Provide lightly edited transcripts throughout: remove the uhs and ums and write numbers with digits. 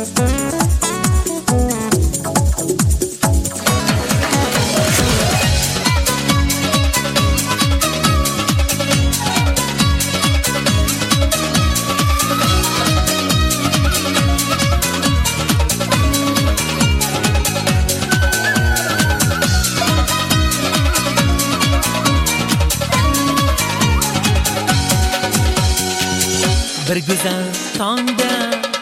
Bir güzel tongda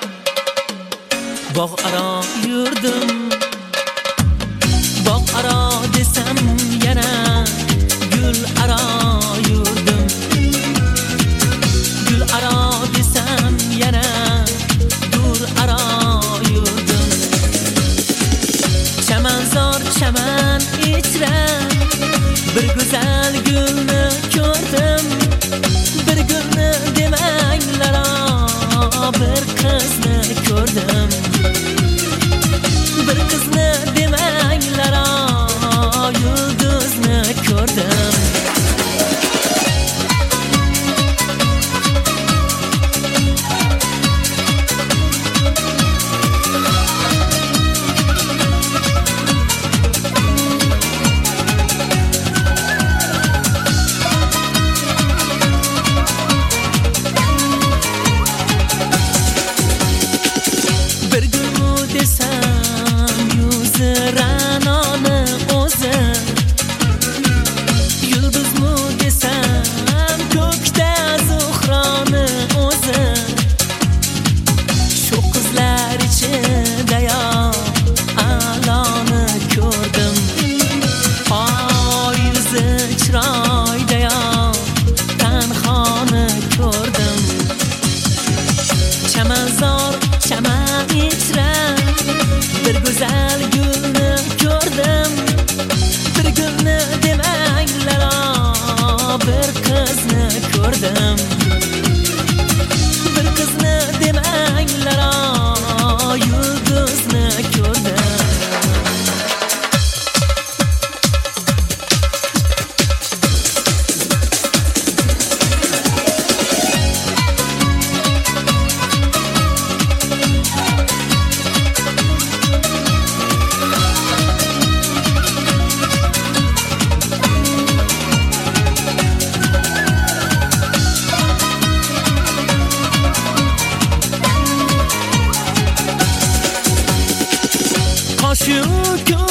bog' aro yurdim. Bog' aro desam yana gul aro yurdim. Gul aro desam yana dur aro yurdim. Chamanzor chaman ichra bir go'zal gulni ko'rdim. Bir gulni demanglar, bir qizni ko'rdim. Bir qizni demanglar, yulduzni ko'rdim. Chamanzor chaman ichra bir go'zal gulni ko'rdim. Bir gulni demanglar, bir qizni ko'rdim. Bir qizni demanglar, yulduzni ko'rdim. Şu